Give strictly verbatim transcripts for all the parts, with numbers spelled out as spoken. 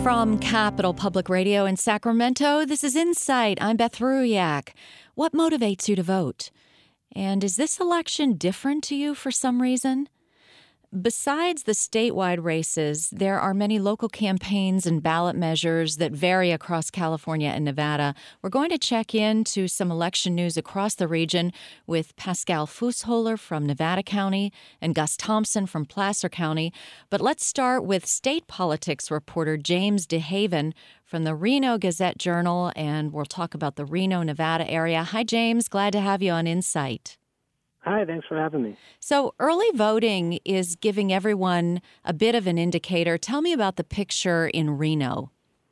From Capital Public Radio in Sacramento, this is Insight. I'm Beth Ruyak. What motivates you to vote? And is this election different to you for some reason? Besides the statewide races, there are many local campaigns and ballot measures that vary across California and Nevada. We're going to check into some election news across the region with Pascal Fussholer from Nevada County and Gus Thompson from Placer County. But let's start with state politics reporter James DeHaven from the Reno Gazette-Journal, and we'll talk about the Reno, Nevada area. Hi, James. Glad to have you on Insight. Hi, thanks for having me. So early voting is giving everyone a bit of an indicator. Tell me about the picture in Reno.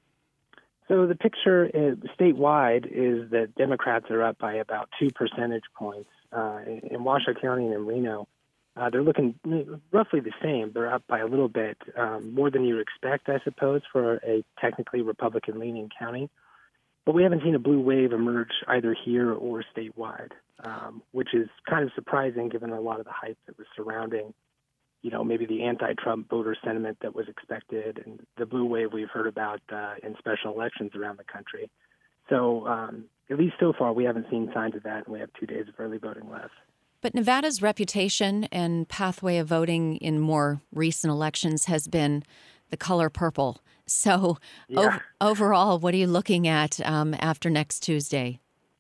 So the picture uh, statewide is that Democrats are up by about two percentage points. Uh, in, in Washoe County and in Reno, uh, they're looking roughly the same. They're up by a little bit, um, more than you expect, I suppose, for a technically Republican-leaning county. But we haven't seen a blue wave emerge either here or statewide, um, which is kind of surprising given a lot of the hype that was surrounding, you know, maybe the anti-Trump voter sentiment that was expected and the blue wave we've heard about uh, in special elections around the country. So um, at least so far, we haven't seen signs of that, and we have two days of early voting left. But Nevada's reputation and pathway of voting in more recent elections has been the color purple. So yeah. ov- overall, what are you looking at um, after next Tuesday?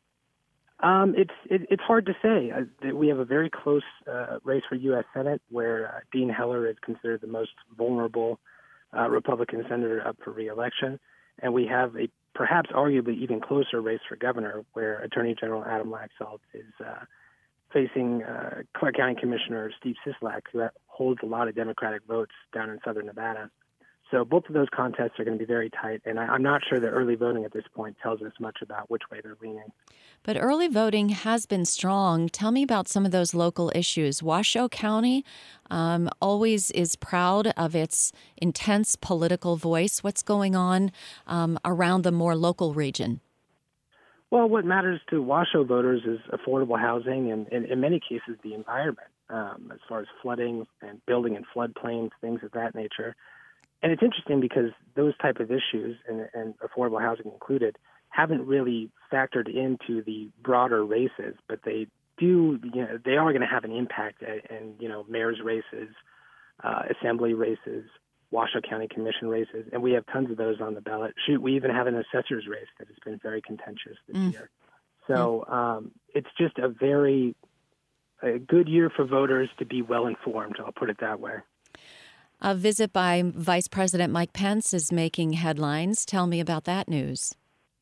Um, it's it, it's hard to say. Uh, we have a very close uh, race for U S Senate where uh, Dean Heller is considered the most vulnerable uh, Republican senator up for re-election. And we have a perhaps arguably even closer race for governor where Attorney General Adam Laxalt is uh, facing uh, Clark County Commissioner Steve Sisolak, who holds a lot of Democratic votes down in southern Nevada. So both of those contests are going to be very tight, and I, I'm not sure that early voting at this point tells us much about which way they're leaning. But early voting has been strong. Tell me about some of those local issues. Washoe County um, always is proud of its intense political voice. What's going on um, around the more local region? Well, what matters to Washoe voters is affordable housing and, and in many cases, the environment, um, as far as flooding and building in floodplains, things of that nature. And it's interesting because those type of issues, and, and affordable housing included, haven't really factored into the broader races, but they do, you know, they are going to have an impact in, you know, mayor's races, uh, assembly races, Washoe County Commission races, and we have tons of those on the ballot. Shoot, we even have an assessor's race that has been very contentious this mm. year. So um, it's just a very a good year for voters to be well informed, I'll put it that way. A visit by Vice President Mike Pence is making headlines. Tell me about that news.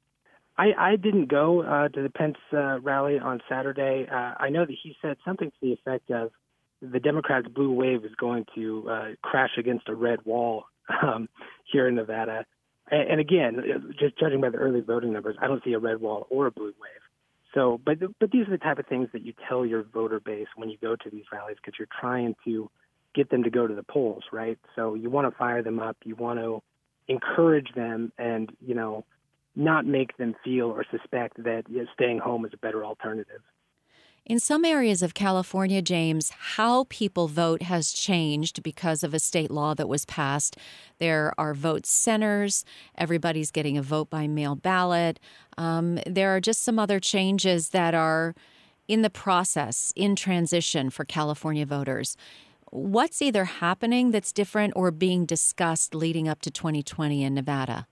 I, I didn't go uh, to the Pence uh, rally on Saturday. Uh, I know that he said something to the effect of the Democrats' blue wave is going to uh, crash against a red wall um, here in Nevada. And, and again, just judging by the early voting numbers, I don't see a red wall or a blue wave. So, but but these are the type of things that you tell your voter base when you go to these rallies because you're trying to get them to go to the polls, right? So you want to fire them up. You want to encourage them and, you know, not make them feel or suspect that, you know, staying home is a better alternative. In some areas of California, James, how people vote has changed because of a state law that was passed. There are vote centers. Everybody's getting a vote by mail ballot. Um, there are just some other changes that are in the process, in transition for California voters. What's either happening that's different or being discussed leading up to twenty twenty in Nevada?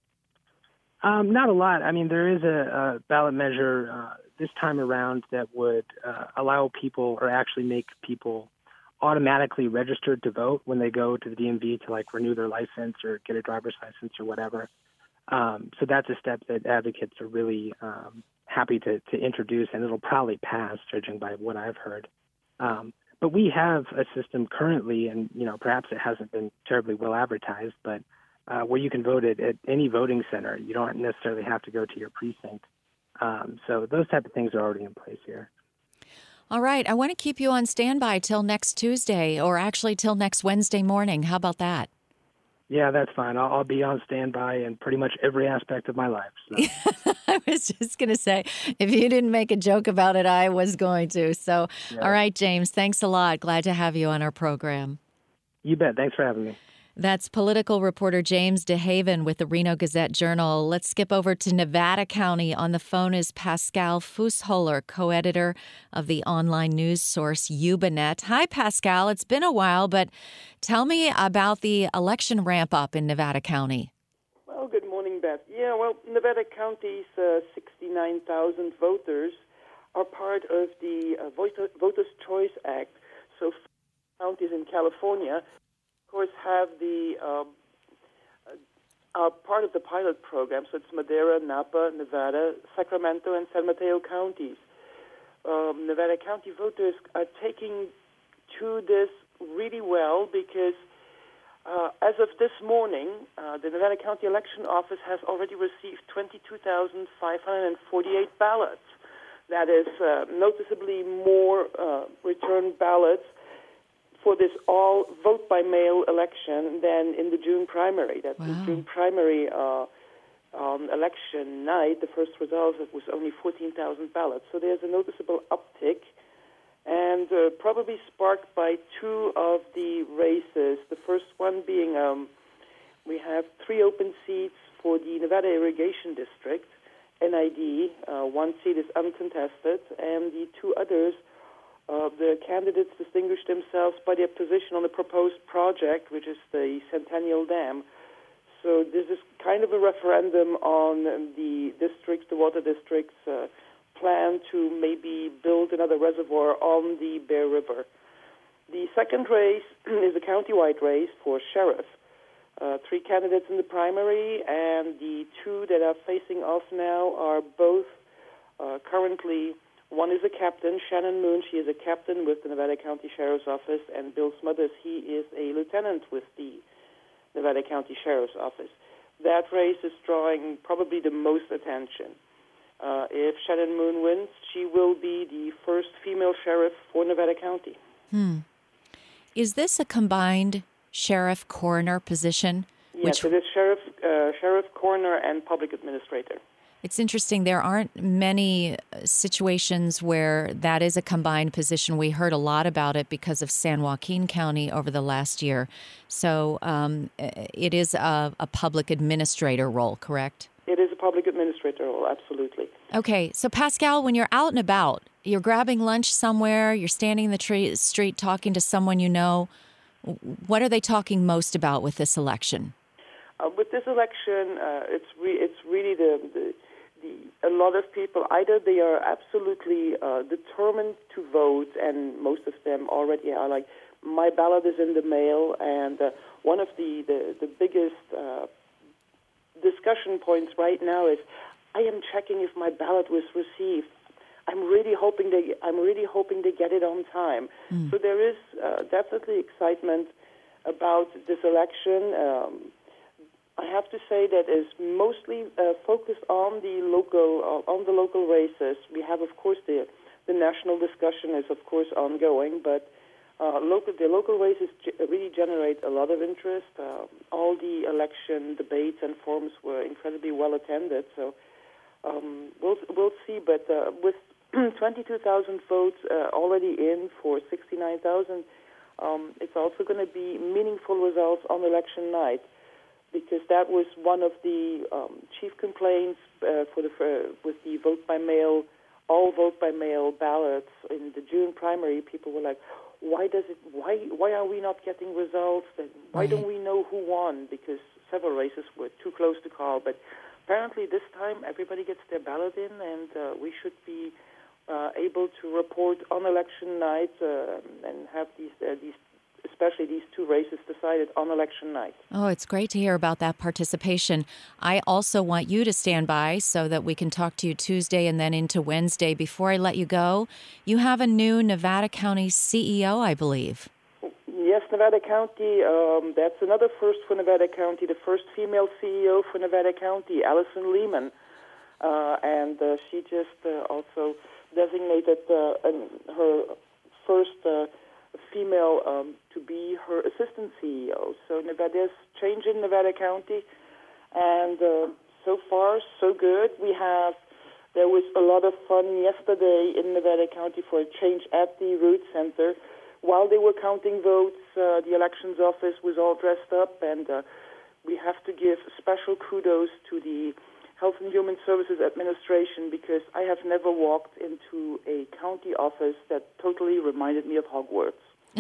Um, not a lot. I mean, there is a, a ballot measure uh, this time around that would uh, allow people or actually make people automatically registered to vote when they go to the D M V to, like, renew their license or get a driver's license or whatever. Um, so that's a step that advocates are really um, happy to, to introduce, and it'll probably pass, judging by what I've heard. Um, But we have a system currently, and, you know, perhaps it hasn't been terribly well advertised, but uh, where you can vote at, at any voting center. You don't necessarily have to go to your precinct. Um, so those type of things are already in place here. All right. I want to keep you on standby till next Tuesday, or actually till next Wednesday morning. How about that? Yeah, that's fine. I'll, I'll be on standby in pretty much every aspect of my life. So. I was just going to say, if you didn't make a joke about it, I was going to. So, yeah. All right, James, thanks a lot. Glad to have you on our program. You bet. Thanks for having me. That's political reporter James DeHaven with the Reno Gazette-Journal. Let's skip over to Nevada County. On the phone is Pascal Fussholer, co-editor of the online news source YubaNet. Hi, Pascal. It's been a while, but tell me about the election ramp-up in Nevada County. Well, good morning, Beth. Yeah, well, Nevada County's uh, sixty-nine thousand voters are part of the uh, Voter, Voters' Choice Act. So counties in California of course, have the um, are part of the pilot program. So it's Madera, Napa, Nevada, Sacramento, and San Mateo counties. Um, Nevada County voters are taking to this really well because uh, as of this morning, uh, the Nevada County Election Office has already received twenty-two thousand five hundred forty-eight ballots. That is uh, noticeably more uh, return ballots for this all vote-by-mail election than in the June primary. That wow. the June primary uh, um, election night, the first result, it was only fourteen thousand ballots. So there's a noticeable uptick, and uh, probably sparked by two of the races. The first one being um, we have three open seats for the Nevada Irrigation District, N I D. Uh, one seat is uncontested, and the two others, Uh, the candidates distinguished themselves by their position on the proposed project, which is the Centennial Dam. So this is kind of a referendum on the districts, the water districts' uh, plan to maybe build another reservoir on the Bear River. The second race is a countywide race for sheriff. Uh, three candidates in the primary, and the two that are facing off now are both uh, currently. One is a captain, Shannon Moon. She is a captain with the Nevada County Sheriff's Office, and Bill Smothers, he is a lieutenant with the Nevada County Sheriff's Office. That race is drawing probably the most attention. Uh, if Shannon Moon wins, she will be the first female sheriff for Nevada County. Hmm. Is this a combined sheriff-coroner position? Yes, which... it is sheriff, uh, sheriff, coroner, and public administrator. It's interesting. There aren't many situations where that is a combined position. We heard a lot about it because of San Joaquin County over the last year. So um, it is a, a public administrator role, correct? It is a public administrator role, absolutely. Okay. So, Pascal, when you're out and about, you're grabbing lunch somewhere, you're standing in the tree, street talking to someone you know, what are they talking most about with this election? Uh, with this election, uh, it's re- it's really the, the The, a lot of people, either they are absolutely uh, determined to vote, and most of them already are like, my ballot is in the mail, and uh, one of the, the, the biggest uh, discussion points right now is, I am checking if my ballot was received. I'm really hoping they, I'm really hoping they get it on time. Mm. So there is uh, definitely excitement about this election. Um, I have to say that is mostly uh, focused on the local uh, on the local races. We have, of course, the the national discussion is of course ongoing, but uh, local the local races ge- really generate a lot of interest. Uh, all the election debates and forums were incredibly well attended. So um, we'll we'll see. But uh, with twenty-two thousand votes uh, already in for sixty-nine thousand, um, it's also going to be meaningful results on election night, because that was one of the um, chief complaints uh, for the for, with the vote-by-mail, all vote-by-mail ballots in the June primary. People were like, "Why does it? Why why are we not getting results? And why right. don't we know who won?" Because several races were too close to call. But apparently, this time everybody gets their ballot in, and uh, we should be uh, able to report on election night uh, and have these uh, these. especially these two races decided on election night. Oh, it's great to hear about that participation. I also want you to stand by so that we can talk to you Tuesday and then into Wednesday. Before I let you go, you have a new Nevada County C E O, I believe. Yes, Nevada County. Um, that's another first for Nevada County, the first female C E O for Nevada County, Allison Lehman. Uh, and uh, she just uh, also designated uh, an, her first uh, female um, to be her assistant C E O. So Nevada, there's change in Nevada County, and uh, so far so good. We have there was a lot of fun yesterday in Nevada County for a change at the Root Center. While they were counting votes, uh, the elections office was all dressed up, and uh, we have to give special kudos to the Health and Human Services Administration because I have never walked into a county office that totally reminded me of Hogwarts.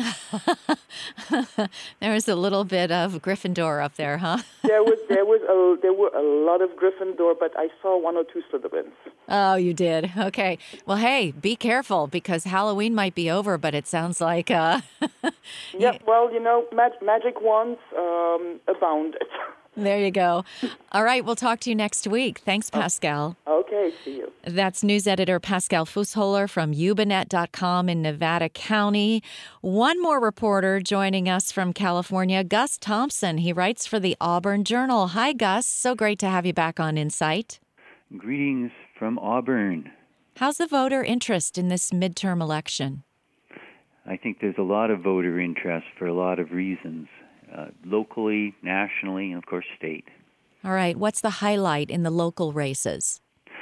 There was a little bit of Gryffindor up there, huh? there was there was a there were a lot of Gryffindor, but I saw one or two Slytherins. Oh, you did. Okay. Well, hey, be careful because Halloween might be over, but it sounds like uh yeah. Well, you know, mag- magic wands um, abound. There you go. All right, we'll talk to you next week. Thanks, Pascal. Okay, see you. That's news editor Pascal Fussholer from Yubanet dot com in Nevada County. One more reporter joining us from California, Gus Thompson. He writes for the Auburn Journal. Hi, Gus. So great to have you back on Insight. Greetings from Auburn. How's the voter interest in this midterm election? I think there's a lot of voter interest for a lot of reasons. Uh, locally, nationally, and of course state. All right. What's the highlight in the local races?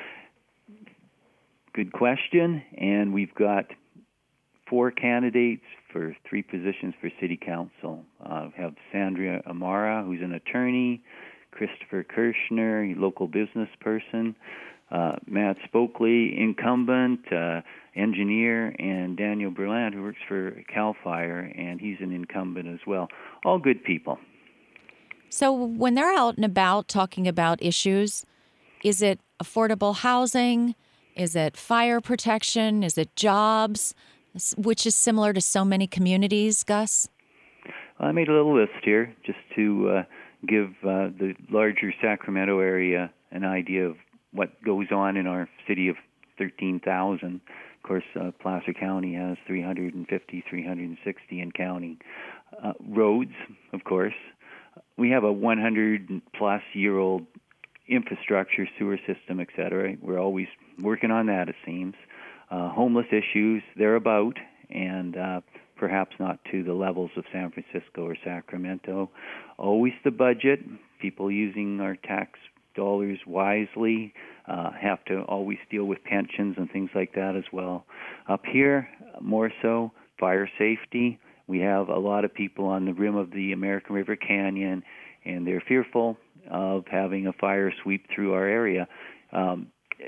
Good question. And we've got four candidates for three positions for city council. Uh, we have Sandra Amara, who's an attorney, Christopher Kirshner, a local business person, uh, Matt Spokley, incumbent, uh, engineer, and Daniel Berland, who works for CAL FIRE, and he's an incumbent as well. All good people. So when they're out and about talking about issues, is it affordable housing? Is it fire protection? Is it jobs, which is similar to so many communities, Gus? I made a little list here just to uh, give uh, the larger Sacramento area an idea of what goes on in our city of thirteen thousand. Of course, uh, Placer County has three hundred fifty, three hundred sixty in counting. Uh, roads, of course. We have a one hundred plus year old infrastructure, sewer system, et cetera. We're always working on that, it seems. Uh, homeless issues, they're about, and uh, perhaps not to the levels of San Francisco or Sacramento. Always the budget, people using our tax dollars wisely, uh, have to always deal with pensions and things like that as well. Up here, more so, fire safety. We have a lot of people on the rim of the American River Canyon, and they're fearful of having a fire sweep through our area. Um,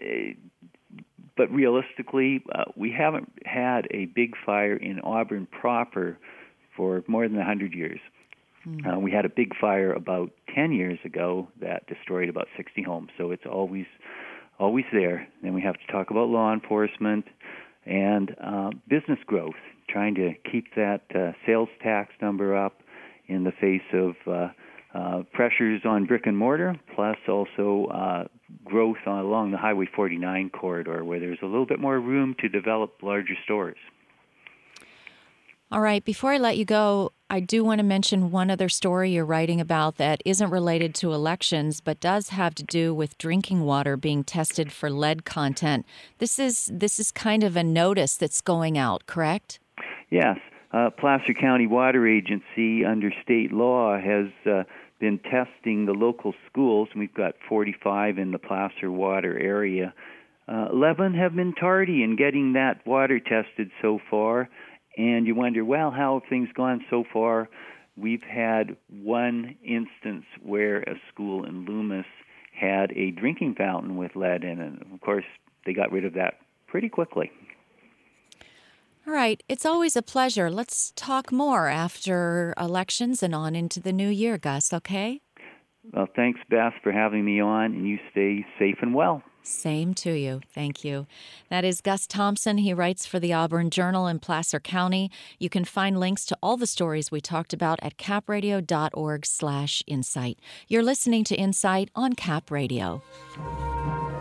but realistically, uh, we haven't had a big fire in Auburn proper for more than one hundred years. Uh, we had a big fire about ten years ago that destroyed about sixty homes, so it's always always there. Then we have to talk about law enforcement and uh, business growth, trying to keep that uh, sales tax number up in the face of uh, uh, pressures on brick and mortar, plus also uh, growth on, along the Highway forty-nine corridor, where there's a little bit more room to develop larger stores. All right, before I let you go, I do want to mention one other story you're writing about that isn't related to elections, but does have to do with drinking water being tested for lead content. This is this is kind of a notice that's going out, correct? Yes. Uh, Placer County Water Agency, under state law, has uh, been testing the local schools, and we've got forty-five in the Placer water area. Uh, eleven have been tardy in getting that water tested so far. And you wonder, well, how have things gone so far? We've had one instance where a school in Loomis had a drinking fountain with lead in it. Of course, they got rid of that pretty quickly. All right. It's always a pleasure. Let's talk more after elections and on into the new year, Gus, okay? Well, thanks, Beth, for having me on, and you stay safe and well. Same to you. Thank you. That is Gus Thompson. He writes for the Auburn Journal in Placer County. You can find links to all the stories we talked about at capradio.org slash insight. You're listening to Insight on Cap Radio.